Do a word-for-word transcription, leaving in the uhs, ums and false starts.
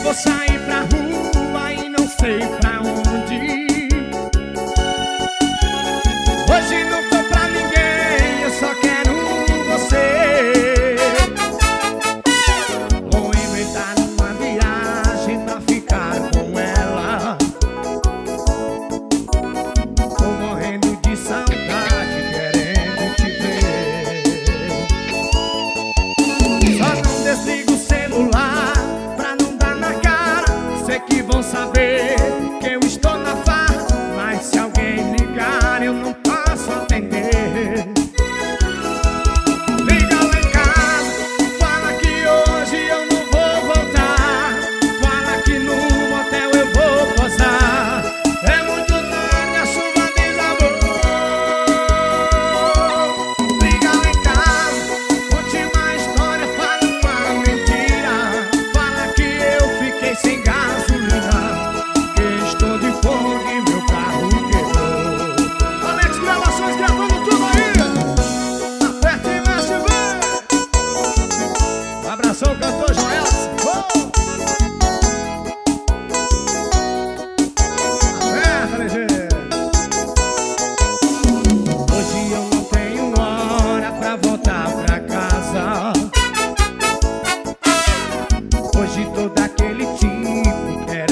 Vou sair pra rua e não sei pra onde. Hoje não tô pra ninguém, eu só quero você. Vou inventar uma viagem pra ficar com ela. Tô morrendo de saudade, querendo te ver. Só não desligo o celular pra não dar na cara. Sei que vão saber que eu estou na farra, mas se alguém ligar eu não posso atender. Liga lá em casa, fala que hoje eu não vou voltar. Fala que no motel eu vou posar. É muito tarde, a chuva desabou. Liga lá em casa, conte uma história, fala uma mentira. Fala que eu fiquei sem gasolina, que estou de fome e meu carro quebrou. Alex Gravações gravando tudo aí. Aperta e mexe, vem. Um abração, cantor Joel. Aperta, ligeiro. Hoje eu não tenho hora pra voltar pra casa. Hoje tô daquele tipo, quero